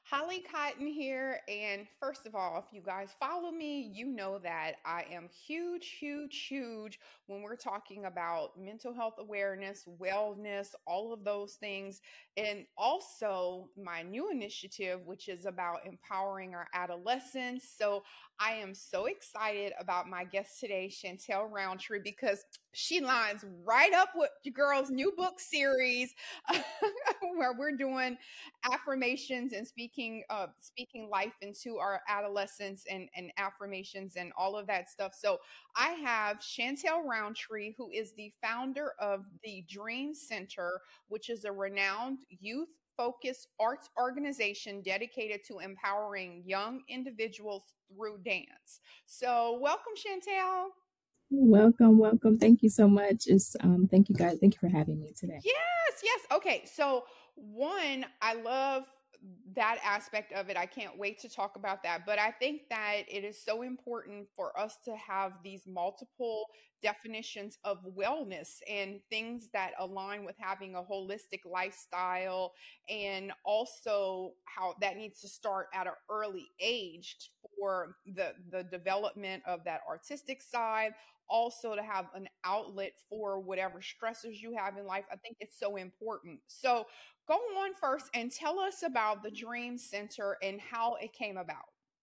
Holly Cotton here. And first of all, if you guys follow me, you know that I am huge, huge, huge when we're talking about mental health awareness, wellness, all of those things. And also my new initiative, which is about empowering our adolescents. So I am so excited about my guest today, Chantel Roundtree, because she lines right up with your girl's new book series where we're doing affirmations and speaking life into our adolescence and affirmations and all of that stuff. So I have Chantel Roundtree, who is the founder of the Dream Center, which is a renowned youth focused arts organization dedicated to empowering young individuals through dance. So welcome, Chantel. Welcome, welcome. Thank you so much. Thank you guys. Thank you for having me today. Yes, yes. Okay. So, one, I love that aspect of it. I can't wait to talk about that. But I think that it is so important for us to have these multiple definitions of wellness and things that align with having a holistic lifestyle, and also how that needs to start at an early age for the development of that artistic side, also to have an outlet for whatever stressors you have in life. I think it's so important. So go on first and tell us about the Dream Center and how it came about.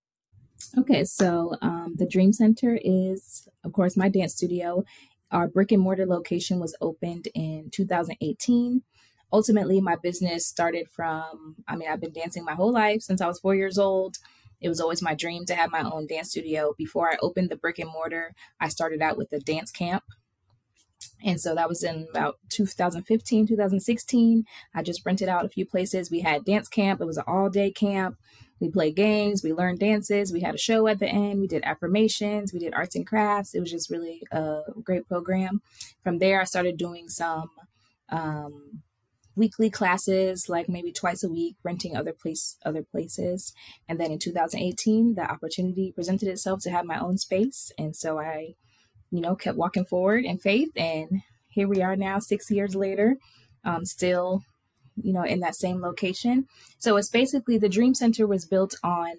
Okay, so the Dream Center is, of course, my dance studio. Our brick and mortar location was opened in 2018. Ultimately, my business started I've been dancing my whole life since I was 4 years old. It was always my dream to have my own dance studio. Before I opened the brick and mortar, I started out with a dance camp. And so that was in about 2015, 2016. I just rented out a few places. We had dance camp. It was an all day camp. We played games. We learned dances. We had a show at the end. We did affirmations. We did arts and crafts. It was just really a great program. From there, I started doing some um, weekly classes, like maybe twice a week, renting other places. And then in 2018, the opportunity presented itself to have my own space. And so I kept walking forward in faith. And here we are now, 6 years later, still, in that same location. So it's basically the Dream Center was built on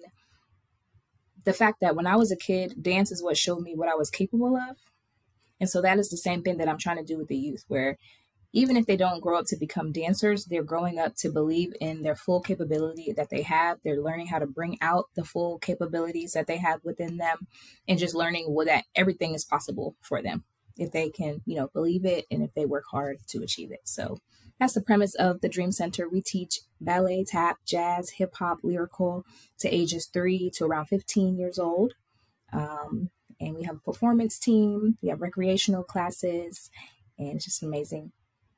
the fact that when I was a kid, dance is what showed me what I was capable of. And so that is the same thing that I'm trying to do with the youth, where even if they don't grow up to become dancers, they're growing up to believe in their full capability that they have. They're learning how to bring out the full capabilities that they have within them and just learning that everything is possible for them if they can, believe it and if they work hard to achieve it. So that's the premise of the Dream Center. We teach ballet, tap, jazz, hip hop, lyrical to ages 3 to around 15 years old. And we have a performance team, we have recreational classes, and it's just amazing.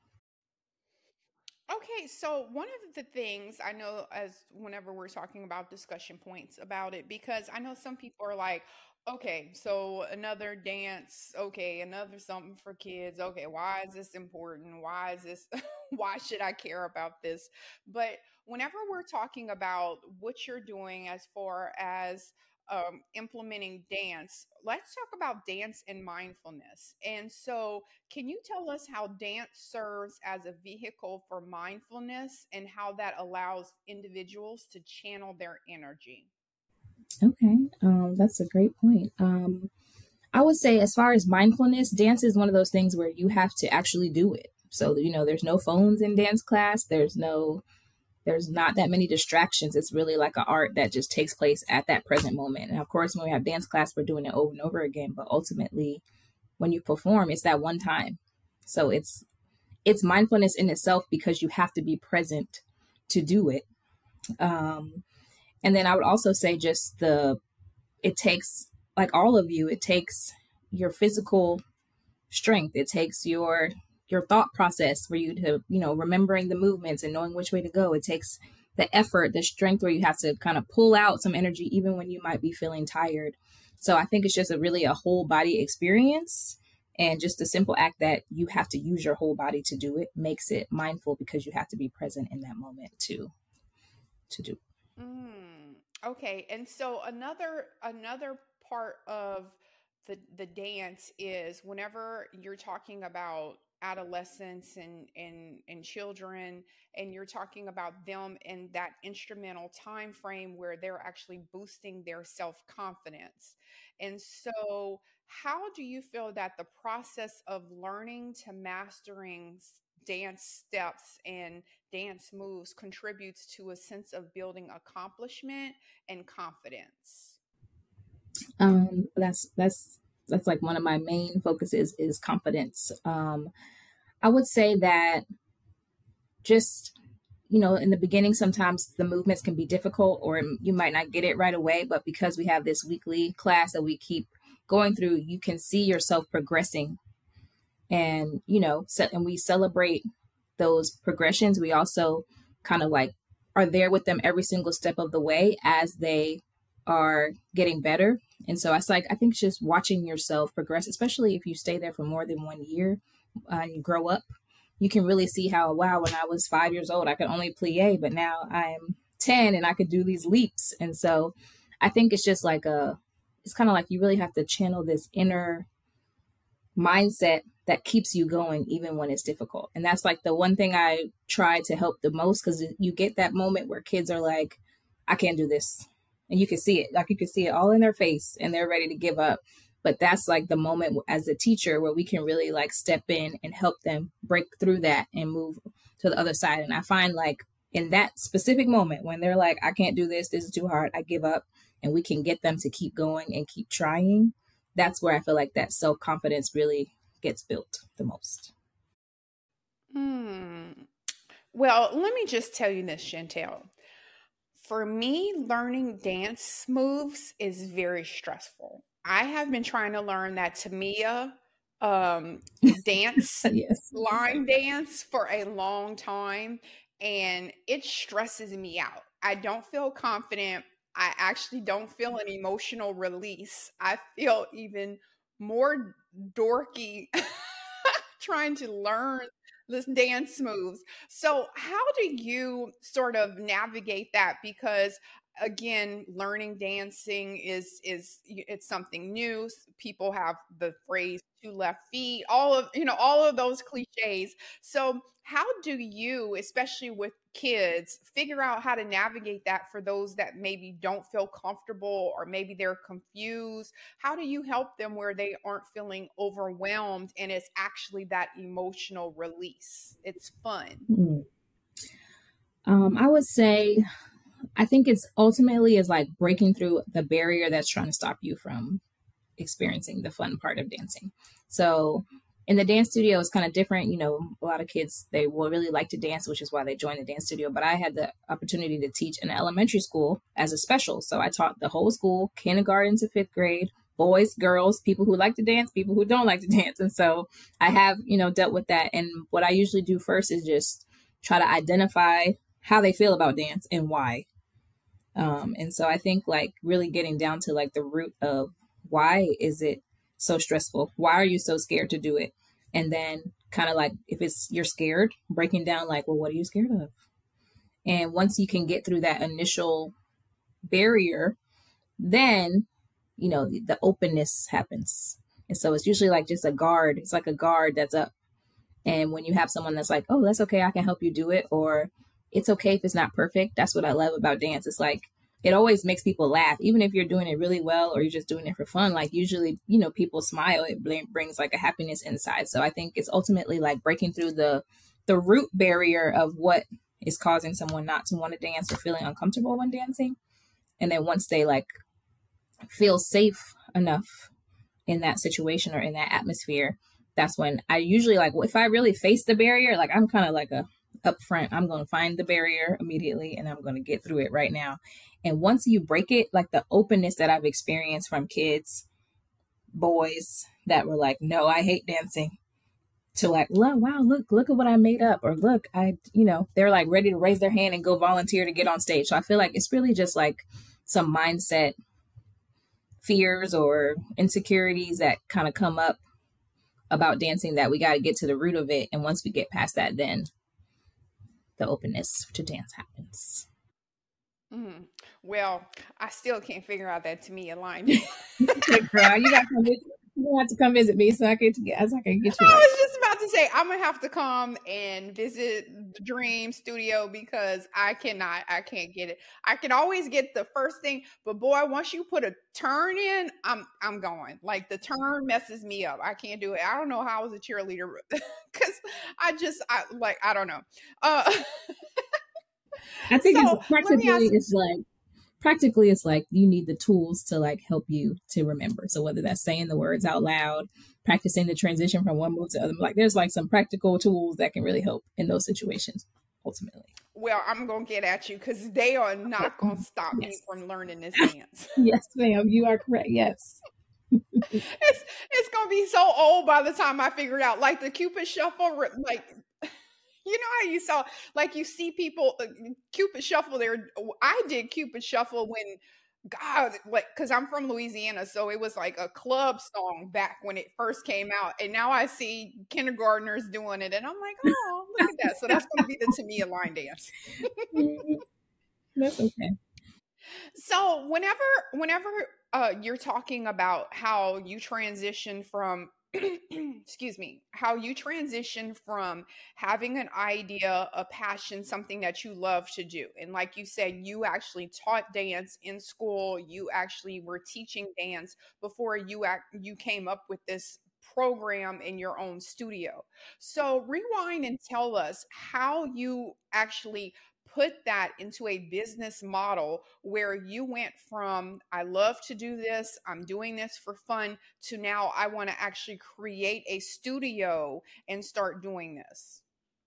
Okay, so one of the things I know, as whenever we're talking about discussion points about it, because I know some people are like, okay, so another dance, okay, another something for kids. Okay, why is this important? Why is this, why should I care about this? But whenever we're talking about what you're doing as far as implementing dance, let's talk about dance and mindfulness. And so, can you tell us how dance serves as a vehicle for mindfulness and how that allows individuals to channel their energy? Okay, that's a great point. I would say, as far as mindfulness, dance is one of those things where you have to actually do it. So, there's no phones in dance class. There's not that many distractions. It's really like an art that just takes place at that present moment. And of course, when we have dance class, we're doing it over and over again. But ultimately, when you perform, it's that one time. So it's mindfulness in itself because you have to be present to do it. Um, and then I would also say just it takes, like all of you, it takes your physical strength. It takes your thought process for you to, remembering the movements and knowing which way to go. It takes the effort, the strength where you have to kind of pull out some energy even when you might be feeling tired. So I think it's just really a whole body experience, and just the simple act that you have to use your whole body to do it makes it mindful because you have to be present in that moment to do. Mm, okay, and so another part of the dance is whenever you're talking about adolescents and children, and you're talking about them in that instrumental time frame where they're actually boosting their self-confidence. And so how do you feel that the process of learning to mastering dance steps and dance moves contributes to a sense of building accomplishment and confidence? That's like one of my main focuses is confidence. I would say that just, in the beginning, sometimes the movements can be difficult or you might not get it right away. But because we have this weekly class that we keep going through, you can see yourself progressing. And, and we celebrate those progressions. We also kind of like are there with them every single step of the way as they are getting better. And so it's like, I think it's just watching yourself progress, especially if you stay there for more than 1 year and you grow up, you can really see how, wow, when I was 5 years old, I could only plie, but now I'm 10 and I could do these leaps. And so I think it's just like it's kind of like you really have to channel this inner mindset that keeps you going even when it's difficult. And that's like the one thing I try to help the most, because you get that moment where kids are like, I can't do this. And you can see it, like you can see it all in their face and they're ready to give up. But that's like the moment as a teacher where we can really like step in and help them break through that and move to the other side. And I find like in that specific moment when they're like, I can't do this, this is too hard, I give up, and we can get them to keep going and keep trying, that's where I feel like that self-confidence really gets built the most. Well, let me just tell you this, Chantel. For me, learning dance moves is very stressful. I have been trying to learn that Tamia dance, Yes. line dance for a long time, and it stresses me out. I don't feel confident. I actually don't feel an emotional release. I feel even more dorky trying to learn this dance moves. So, how do you sort of navigate that? Because again, learning dancing it's something new. People have the phrase two left feet, all of those cliches. So, how do you, especially with kids, figure out how to navigate that for those that maybe don't feel comfortable or maybe they're confused? How do you help them where they aren't feeling overwhelmed and it's actually that emotional release? It's fun. I would say, I think it's ultimately is like breaking through the barrier that's trying to stop you from experiencing the fun part of dancing. So in the dance studio, it's kind of different. A lot of kids, they will really like to dance, which is why they join the dance studio. But I had the opportunity to teach in elementary school as a special. So I taught the whole school, kindergarten to fifth grade, boys, girls, people who like to dance, people who don't like to dance. And so I have, dealt with that. And what I usually do first is just try to identify how they feel about dance and why. And so I think like really getting down to like the root of why is it so stressful? Why are you so scared to do it? And then kind of like if you're scared, breaking down like, well, what are you scared of? And once you can get through that initial barrier, then, the openness happens. And so it's usually like just a guard. It's like a guard that's up. And when you have someone that's like, oh, that's okay, I can help you do it, or it's okay if it's not perfect. That's what I love about dance. It's like, it always makes people laugh, even if you're doing it really well or you're just doing it for fun. Like usually, people smile. It brings like a happiness inside. So I think it's ultimately like breaking through the root barrier of what is causing someone not to want to dance or feeling uncomfortable when dancing. And then once they like feel safe enough in that situation or in that atmosphere, that's when I usually like, if I really face the barrier, like I'm kind of like up front, I'm going to find the barrier immediately and I'm going to get through it right now. And once you break it, like the openness that I've experienced from kids, boys that were like, no, I hate dancing, to like, wow, look at what I made up, or look, they're like ready to raise their hand and go volunteer to get on stage. So I feel like it's really just like some mindset fears or insecurities that kind of come up about dancing that we got to get to the root of it. And once we get past that, then the openness to dance happens. Well, I still can't figure out that Tamia line. Girl, you have to come visit me so I can get you right. I was just about to gonna say I'm gonna have to come and visit the Dream Studio because I can't get it. I can always get the first thing, but boy, once you put a turn in, I'm going. Like the turn messes me up. I can't do it. I don't know how I was a cheerleader because I don't know. Uh, I think it's so let me ask. practically it's like you need the tools to like help you to remember. So whether that's saying the words out loud, practicing the transition from one move to the other, like there's like some practical tools that can really help in those situations ultimately. Well, I'm gonna get at you because they are Okay. not gonna stop me Yes. from learning this dance. Yes, ma'am. You are correct. Yes. It's gonna be so old by the time I figure it out. Like the Cupid Shuffle, like you know how you saw, like you see people Cupid Shuffle. There, I did Cupid Shuffle when God, like, because I'm from Louisiana, so it was like a club song back when it first came out, and now I see kindergartners doing it, and I'm like, oh, look at that. So that's going to be the Tamia line dance. That's okay. So whenever you're talking about how you transition from excuse me, how you transition from having an idea, a passion, something that you love to do. And like you said, you actually taught dance in school, you actually were teaching dance before you came up with this program in your own studio. So rewind and tell us how you actually put that into a business model where you went from I love to do this, I'm doing this for fun, to now I want to actually create a studio and start doing this.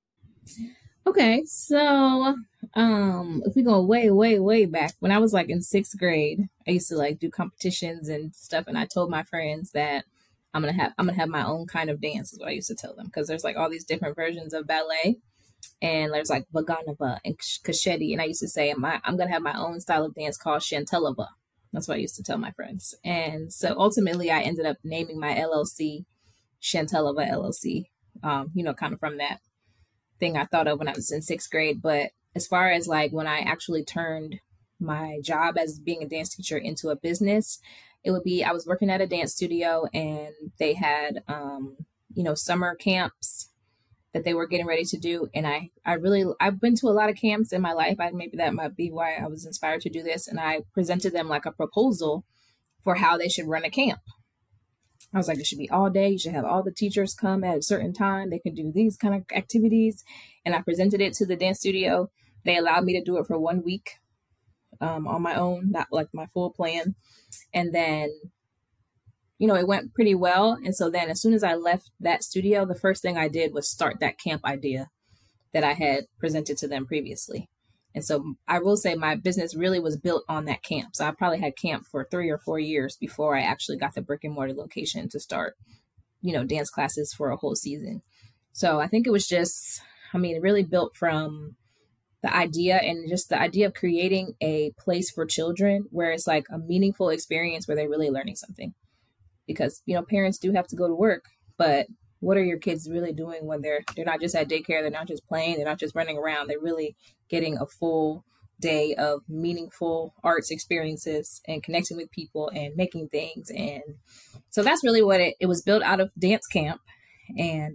Okay, so if we go way, way, way back, when I was like in sixth grade, I used to like do competitions and stuff, and I told my friends that I'm gonna have my own kind of dance is what I used to tell them because there's like all these different versions of ballet, and there's like Vaganova and Kashedi, and I used to say I'm gonna have my own style of dance called Chantelova. That's what I used to tell my friends, and so ultimately I ended up naming my LLC Chantelova LLC. Kind of from that thing I thought of when I was in sixth grade. But as far as like when I actually turned my job as being a dance teacher into a business, it would be I was working at a dance studio and they had, summer camps that they were getting ready to do. And I've been to a lot of camps in my life. Maybe that might be why I was inspired to do this. And I presented them like a proposal for how they should run a camp. I was like, it should be all day. You should have all the teachers come at a certain time. They can do these kind of activities. And I presented it to the dance studio. They allowed me to do it for 1 week on my own, not like my full plan. And then, it went pretty well. And so then as soon as I left that studio, the first thing I did was start that camp idea that I had presented to them previously. And so I will say my business really was built on that camp. So I probably had camp for 3 or 4 years before I actually got the brick and mortar location to start, dance classes for a whole season. So I think it was just, it really built from the idea and just the idea of creating a place for children where it's like a meaningful experience where they're really learning something. Because, parents do have to go to work, but what are your kids really doing when they're not just at daycare, they're not just playing, they're not just running around, they're really getting a full day of meaningful arts experiences and connecting with people and making things. And so that's really what it was built out of dance camp, and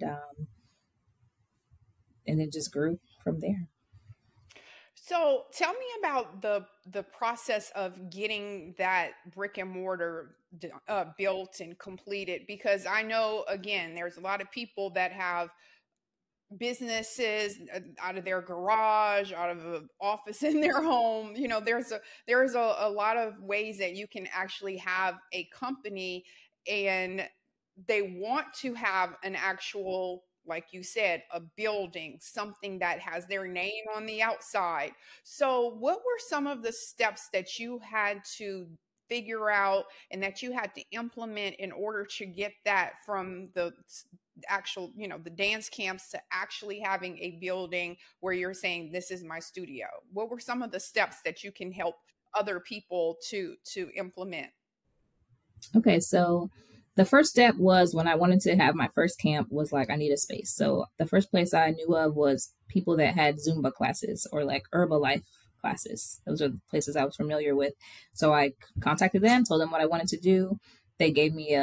it just grew from there. So tell me about the process of getting that brick and mortar built and completed, because I know again there's a lot of people that have businesses out of their garage, out of an office in their home. There's a lot of ways that you can actually have a company, and they want to have an actual, like you said, a building, something that has their name on the outside. So what were some of the steps that you had to figure out and that you had to implement in order to get that from the actual, the dance camps to actually having a building where you're saying this is my studio? What were some of the steps that you can help other people to implement? Okay, so the first step was when I wanted to have my first camp was like I need a space. So the first place I knew of was people that had Zumba classes or like Herbalife classes. Those are the places I was familiar with. So I contacted them, told them what I wanted to do. They gave me a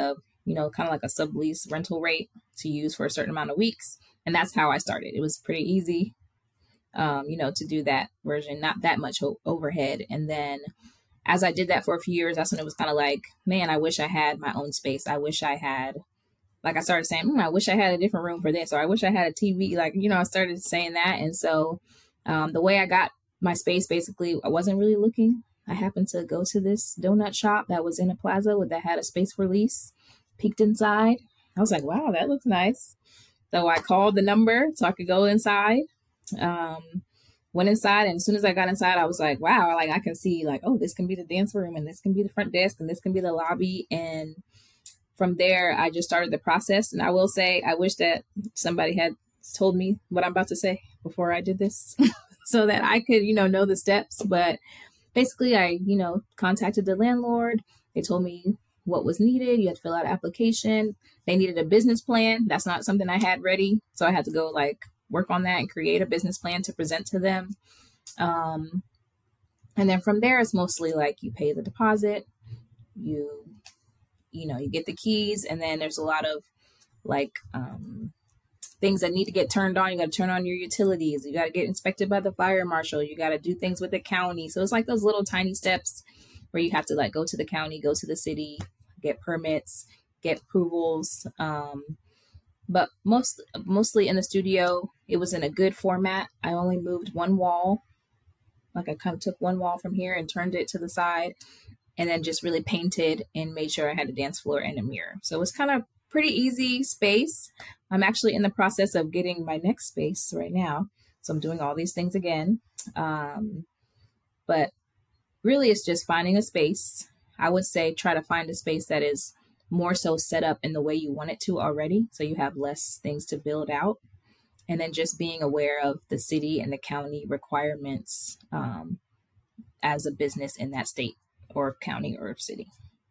kind of like a sublease rental rate to use for a certain amount of weeks. And that's how I started. It was pretty easy, to do that version, not that much overhead. And then as I did that for a few years, that's when it was kind of like, man, I wish I had my own space. I wish I had, like I started saying, I wish I had a different room for this, or I wish I had a TV. Like, I started saying that. And so the way I got my space, basically, I wasn't really looking. I happened to go to this donut shop that was in a plaza that had a space for lease, peeked inside. I was like, wow, that looks nice. So I called the number so I could go inside. Went inside, and as soon as I got inside, I was like, wow, like I can see like, oh, this can be the dance room, and this can be the front desk, and this can be the lobby. And from there, I just started the process. And I will say, I wish that somebody had told me what I'm about to say before I did this so that I could, know the steps. But basically, I, contacted the landlord. They told me what was needed. You had to fill out an application. They needed a business plan. That's not something I had ready. So I had to go work on that and create a business plan to present to them. And then from there, it's mostly you pay the deposit, you get the keys, and then there's a lot of things that need to get turned on. You got to turn on your utilities. You got to get inspected by the fire marshal. You got to do things with the county. So it's those little tiny steps where you have to go to the county, go to the city, get permits, get approvals. But mostly in the studio, it was in a good format. I only moved one wall. I kind of took one wall from here and turned it to the side, and then just really painted and made sure I had a dance floor and a mirror. So it was kind of pretty easy space. I'm actually in the process of getting my next space right now. So I'm doing all these things again. But really it's just finding a space. I would say try to find a space that is more so set up in the way you want it to already, so you have less things to build out. And then just being aware of the city and the county requirements as a business in that state or county or city.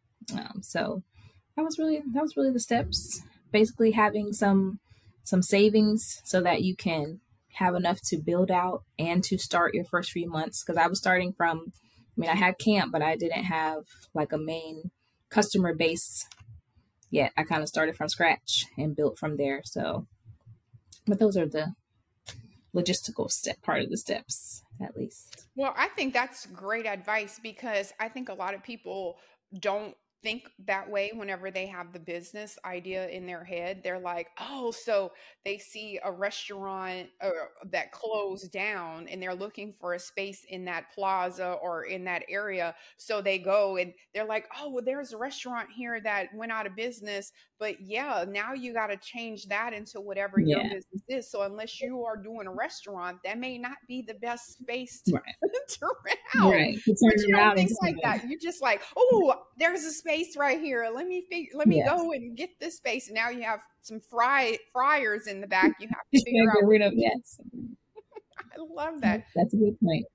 So that was really the steps. Basically having some savings so that you can have enough to build out and to start your first few months. Because I was starting from, I had camp, but I didn't have a main customer base yet. I kind of started from scratch and built from there. So, but those are the logistical part of the steps, at least. Well, I think that's great advice, because I think a lot of people don't think that way whenever they have the business idea in their head. They're like, oh, so they see a restaurant that closed down and they're looking for a space in that plaza or in that area. So they go and they're like, oh, well, there's a restaurant here that went out of business. But yeah, now you got to change that into whatever your business is. So unless you are doing a restaurant, that may not be the best space to, to rent. Right. But you don't think like that. You're just like, oh, there's a space right here. Let me go and get this space. And now you have some fryers in the back. You have to figure out. Get rid of. Yes. I love that. That's a good point.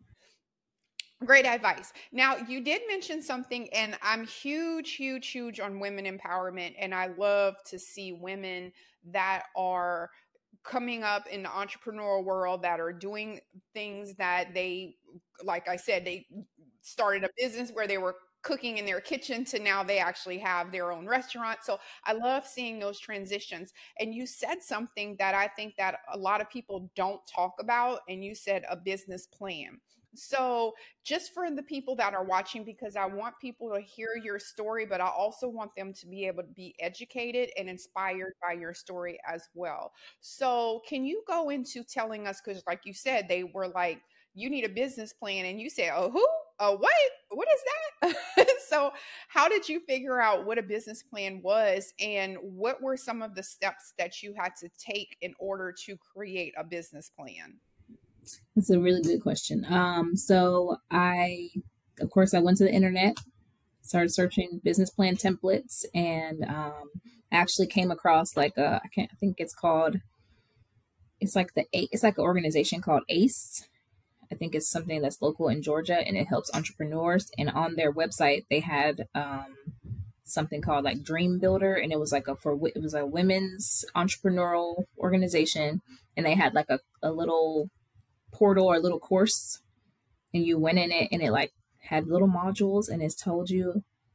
Great advice. Now, you did mention something, and I'm huge on women empowerment. And I love to see women that are coming up in the entrepreneurial world, that are doing things that they, like I said, they started a business where they were cooking in their kitchen to now they actually have their own restaurant. So I love seeing those transitions. And you said something that I think that a lot of people don't talk about, and you said a business plan. So just for the people that are watching, because I want people to hear your story, but I also want them to be able to be educated and inspired by your story as well. So can you go into telling us, because like you said, they were like, you need a business plan, and you said, oh, who? Oh, what is that? So how did you figure out what a business plan was, and what were some of the steps that you had to take in order to create a business plan? That's a really good question. So of course, I went to the internet, started searching business plan templates, and I actually came across I think it's called, it's like an organization called ACE. I think it's something that's local in Georgia, and it helps entrepreneurs. And on their website, they had something called Dream Builder, and it was it was a women's entrepreneurial organization, and they had a little portal or a little course, and you went in it, and it had little modules, and it told you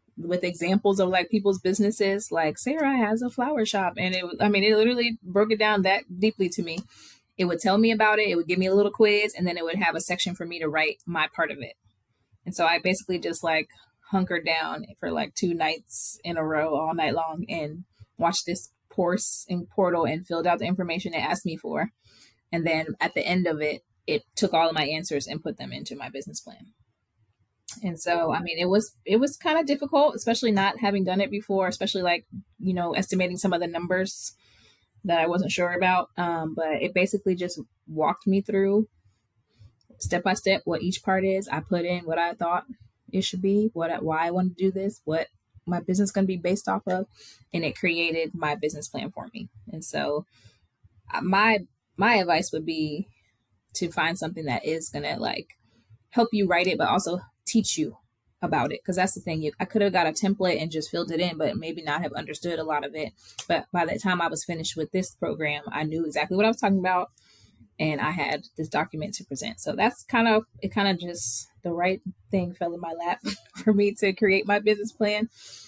with examples of like people's businesses. Like Sarah has a flower shop, and it literally broke it down that deeply to me. It would tell me about it. It would give me a little quiz, and then it would have a section for me to write my part of it. And so I basically just like hunkered down for like 2 nights in a row all night long and watched this course in Portal and filled out the information it asked me for. And then at the end of it, it took all of my answers and put them into my business plan. And so, I mean, it was kind of difficult, especially not having done it before, especially like, estimating some of the numbers that I wasn't sure about. But it basically just walked me through step by step what each part is. I put in what I thought it should be, why I want to do this, what my business going to be based off of, and it created my business plan for me. And so, my advice would be to find something that is going to like help you write it, but also teach you about it. Because that's the thing. I could have got a template and just filled it in, but maybe not have understood a lot of it. But by the time I was finished with this program, I knew exactly what I was talking about, and I had this document to present. So that's kind of just the right thing fell in my lap for me to create my business plan.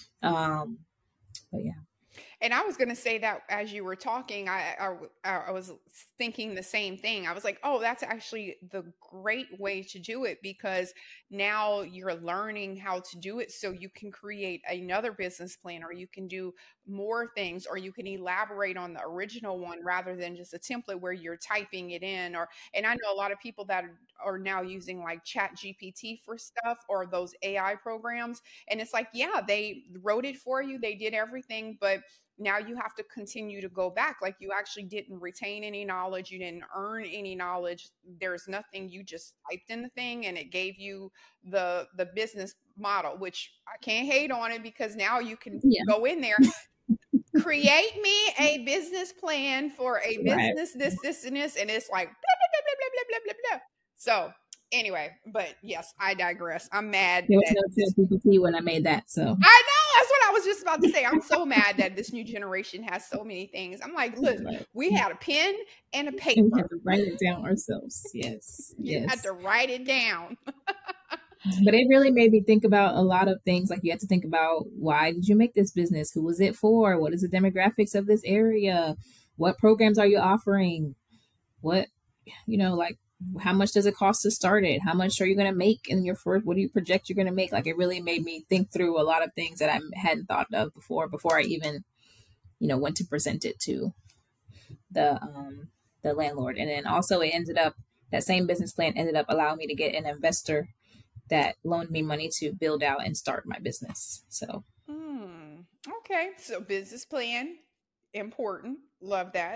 But yeah. And I was going to say that as you were talking, I was thinking the same thing. I was like, oh, that's actually the great way to do it, because now you're learning how to do it so you can create another business plan, or you can do more things, or you can elaborate on the original one rather than just a template where you're typing it in. And I know a lot of people that are now using like Chat GPT for stuff, or those AI programs. And it's like, yeah, they wrote it for you, they did everything, but now you have to continue to go back. Like, you actually didn't retain any knowledge, you didn't earn any knowledge. There's nothing. You just typed in the thing and it gave you the business model, which I can't hate on it, because now you can go in there, create me a business plan for a business, this and this, and it's like blah blah blah blah blah blah blah blah. So anyway, but yes, I digress. I'm mad. There was no GPT when I made that, so I know, that's what I was just about to say. I'm so mad that this new generation has so many things. I'm like, look, we had a pen and a paper. And we had to write it down ourselves. Yes. You had to write it down. But it really made me think about a lot of things. Like, you have to think about, why did you make this business? Who was it for? What is the demographics of this area? What programs are you offering? What, like, how much does it cost to start it? How much are you going to make in your first? What do you project you're going to make? Like, it really made me think through a lot of things that I hadn't thought of before I even, went to present it to the landlord. And then also that same business plan ended up allowing me to get an investor that loaned me money to build out and start my business. So, okay. So business plan, important. Love that.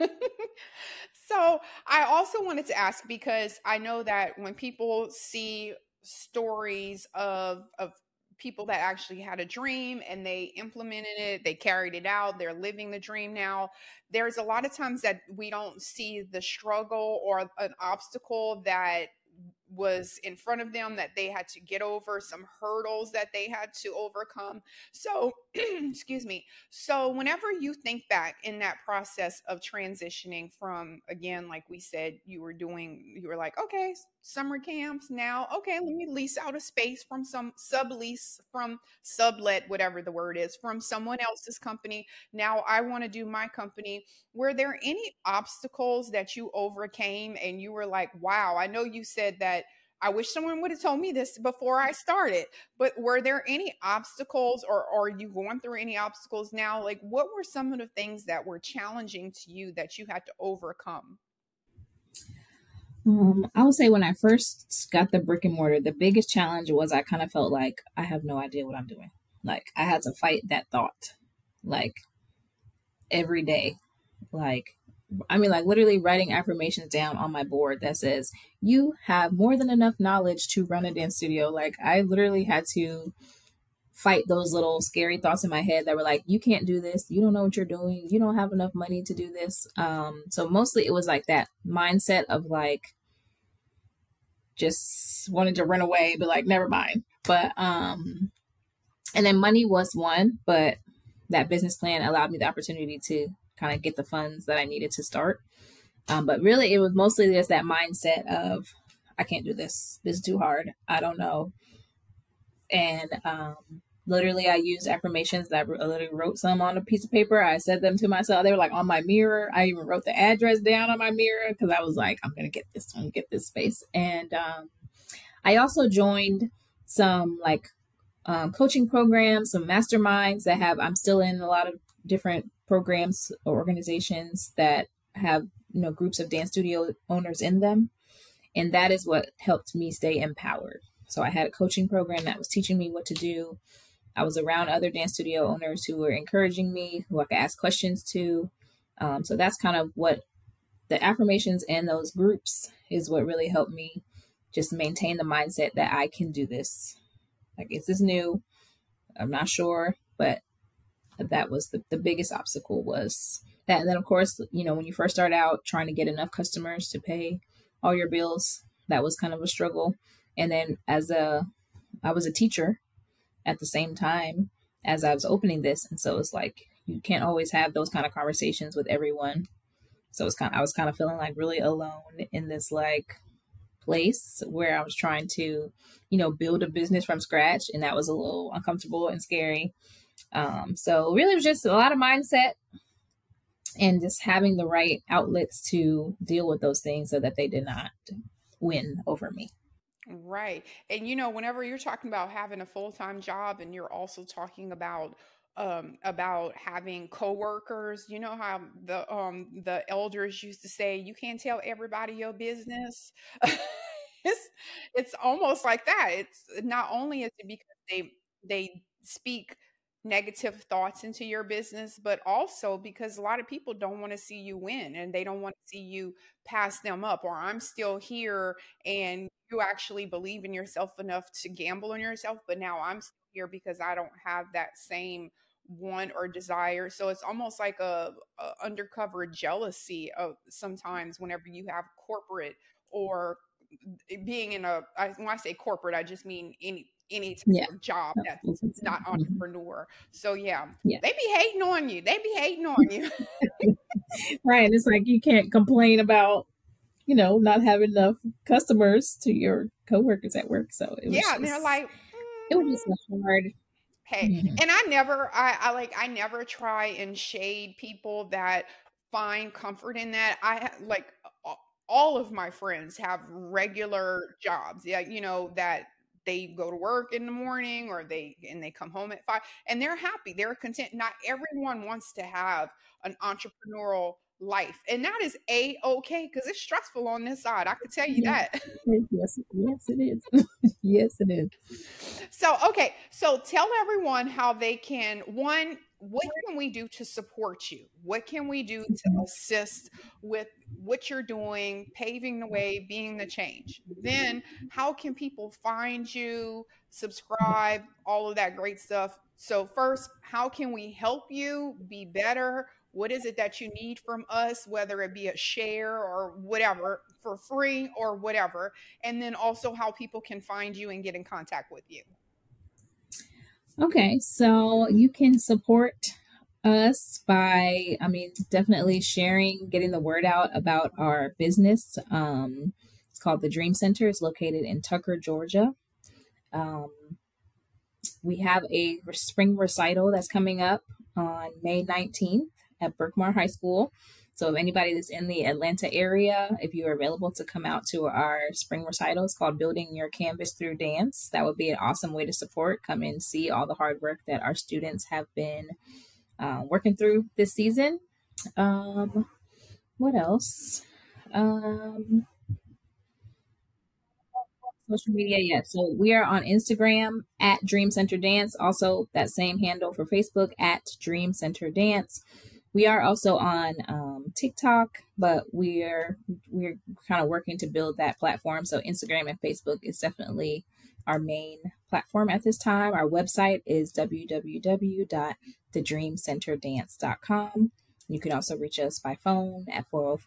So I also wanted to ask, because I know that when people see stories of people that actually had a dream and they implemented it, they carried it out, they're living the dream now, there's a lot of times that we don't see the struggle or an obstacle that was in front of them that they had to get over, some hurdles that they had to overcome. So, excuse me. So, whenever you think back in that process of transitioning from, again, like we said, you were like, okay, summer camps now. Okay, let me lease out a space from some sublet, whatever the word is, from someone else's company. Now I want to do my company. Were there any obstacles that you overcame and you were like, wow, I know you said that I wish someone would have told me this before I started, but were there any obstacles, or are you going through any obstacles now? Like, what were some of the things that were challenging to you that you had to overcome? I would say when I first got the brick and mortar, the biggest challenge was I kind of felt like I have no idea what I'm doing. Like, I had to fight that thought, like, every day. Like, literally writing affirmations down on my board that says, you have more than enough knowledge to run a dance studio. Like, I literally had to fight those little scary thoughts in my head that were like, you can't do this. You don't know what you're doing. You don't have enough money to do this. So mostly it was like that mindset of like, just wanted to run away, but like, never mind. But, and then money was one, but that business plan allowed me the opportunity to kind of get the funds that I needed to start. But really, it was mostly just that mindset of, I can't do this. This is too hard. I don't know. And Literally, I used affirmations that I literally wrote some on a piece of paper. I said them to myself. They were like on my mirror. I even wrote the address down on my mirror because I was like, I'm going to get this. I'm going to get this space. And I also joined some like coaching programs, some masterminds that have, I'm still in a lot of different programs or organizations that have, groups of dance studio owners in them. And that is what helped me stay empowered. So I had a coaching program that was teaching me what to do. I was around other dance studio owners who were encouraging me, who I could ask questions to. So that's kind of what the affirmations and those groups is what really helped me just maintain the mindset that I can do this. Like, is this new? I'm not sure, but that was the biggest obstacle was that. And then, of course, when you first start out trying to get enough customers to pay all your bills, that was kind of a struggle. And then I was a teacher at the same time as I was opening this. And so it's like, you can't always have those kind of conversations with everyone. So I was kind of feeling like really alone in this like place where I was trying to, build a business from scratch. And that was a little uncomfortable and scary. So really it was just a lot of mindset and just having the right outlets to deal with those things so that they did not win over me. Right. And whenever you're talking about having a full-time job and you're also talking about having coworkers, you know how the elders used to say you can't tell everybody your business. it's it's almost like that. It's not only is it because they speak negative thoughts into your business, but also because a lot of people don't want to see you win and they don't want to see you pass them up, or I'm still here and you actually believe in yourself enough to gamble on yourself, but now I'm still here because I don't have that same want or desire. So it's almost like a undercover jealousy of sometimes whenever you have corporate or being in when I say corporate, I just mean any type Yeah. of job that's not Mm-hmm. entrepreneur. So yeah, Yeah. they be hating on you. They be hating on you. Right. It's like you can't complain about, not having enough customers to your coworkers at work. So Yeah, and they're like, it was just a hard. hey, Mhm. and I never try and shade people that find comfort in that. All of my friends have regular jobs. Yeah, that they go to work in the morning or they come home at 5 and they're happy. They're content. Not everyone wants to have an entrepreneurial life. And that is okay because it's stressful on this side. I could tell you Yeah. that. Yes, yes, it is. Yes, it is. So, okay. So tell everyone how they can, one, what can we do to support you? What can we do to Mhm. assist with what you're doing, paving the way, being the change? Then, how can people find you, subscribe, all of that great stuff? So, first, how can we help you be better? What is it that you need from us, whether it be a share or whatever, for free or whatever? And then also how people can find you and get in contact with you. Okay, so you can support us by, definitely sharing, getting the word out about our business. It's called the Dream Center. It's located in Tucker, Georgia. Um, we have a spring recital that's coming up on May 19th at Berkmar High School. So if anybody that's in the Atlanta area, if you're available to come out to our spring recital, it's called Building Your Canvas Through Dance. That would be an awesome way to support. Come and see all the hard work that our students have been working through this season. What else? Social media, yeah. So we are on Instagram at Dream Center Dance. Also, that same handle for Facebook at Dream Center Dance. We are also on TikTok, but we're kind of working to build that platform. So Instagram and Facebook is definitely our main platform at this time. Our website is www.thedreamcenterdance.com. You can also reach us by phone at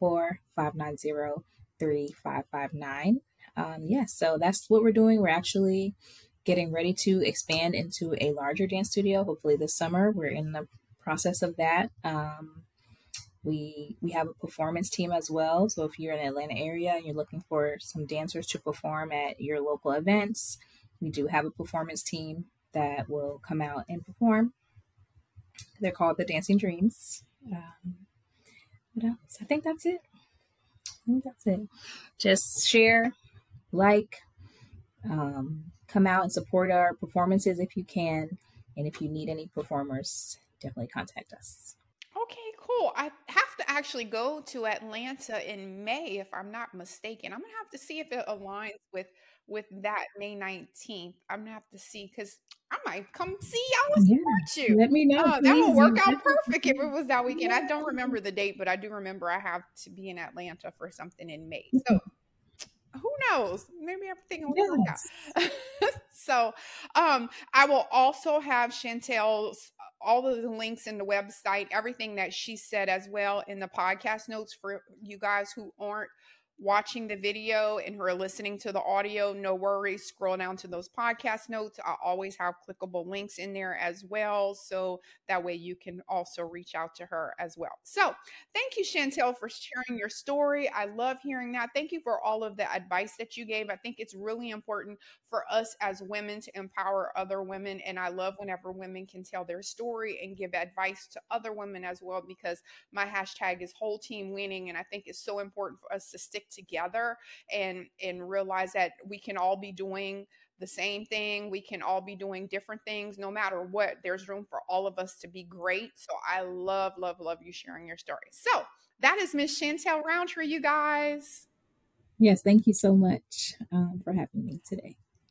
404-590-3559. Yes, so that's what we're doing. We're actually getting ready to expand into a larger dance studio. Hopefully this summer. We're in the process of that. We have a performance team as well. So if you're in the Atlanta area and you're looking for some dancers to perform at your local events, we do have a performance team that will come out and perform. They're called the Dancing Dreams. What else? I think that's it. Just share, like, come out and support our performances if you can. And if you need any performers, definitely contact us. Okay, cool. I have to actually go to Atlanta in May, if I'm not mistaken. I'm gonna have to see if it aligns with that May 19th. I'm gonna have to see because I might come see y'all and Yeah, support you. let me know, That will please. work You out definitely perfect if it was that weekend. I don't yeah. remember the date, but I do remember I have to be in Atlanta for something in May. So who knows? Maybe everything will work Yes. out. So, I will also have Chantel's all of the links in the website, everything that she said as well in the podcast notes for you guys who aren't watching the video and who are listening to the audio. No worries. Scroll down to those podcast notes. I always have clickable links in there as well. So that way you can also reach out to her as well. So thank you, Chantel, for sharing your story. I love hearing that. Thank you for all of the advice that you gave. I think it's really important for us as women to empower other women. And I love whenever women can tell their story and give advice to other women as well, because my hashtag is whole team winning. And I think it's so important for us to stick together and realize that we can all be doing the same thing. We can all be doing different things no matter what. There's room for all of us to be great. So I love, love, love you sharing your story. So that is Miss Chantel Roundtree, you guys. Yes, thank you so much for having me today.